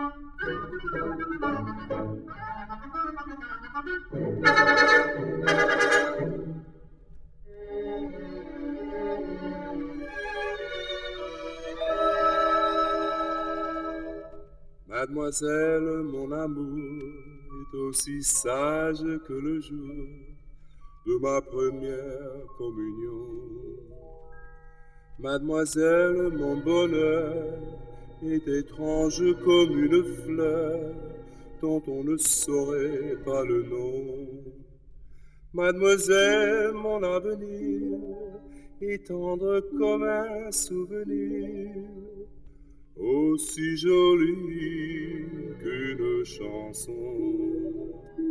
Mademoiselle, mon amour, est aussi sage que le jour de ma première communion. Mademoiselle, mon bonheur est étrange comme une fleur dont on ne saurait pas le nom. Mademoiselle, mon avenir est tendre comme un souvenir, aussi jolie qu'une chanson.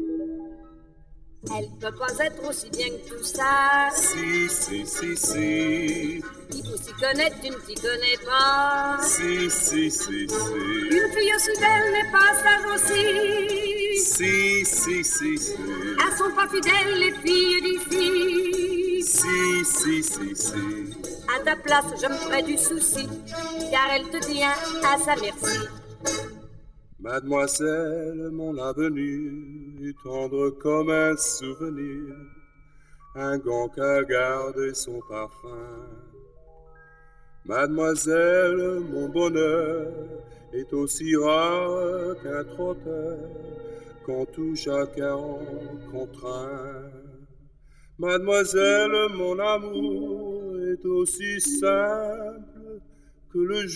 Elle peut pas être aussi bien que tout ça. Si, si, si, si. Il faut s'y connaître, tu ne t'y connais pas. Si, si, si, si. Une fille aussi belle n'est pas sage aussi. Si, si, si, si. Elles sont pas fidèles, les filles d'ici. Si, si, si, si. À ta place, je me ferais du souci, car elle te tient à sa merci. Mademoiselle, mon avenir est tendre comme un souvenir, un gant qu'a gardé son parfum. Mademoiselle, mon bonheur est aussi rare qu'un trotteur qu'on touche à 40 contraints. Mademoiselle, mon amour est aussi simple que le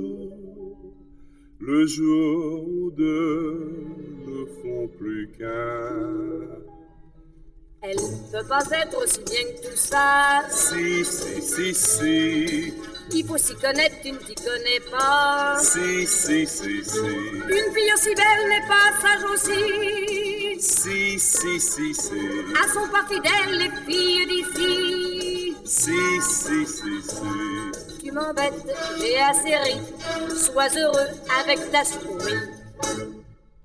jour où deux ne font plus qu'un. Elle peut pas être aussi bien que tout ça. Si, si, si, si. Il faut s'y connaître, tu ne t'y connais pas. Si, si, si, si. Une fille aussi belle n'est pas sage aussi. Si, si, si, si. Elles sont pas fidèles, les filles d'ici. Si, si, si, si. Tu m'embêtes, j'ai assez ri. Sois heureux avec ta souris.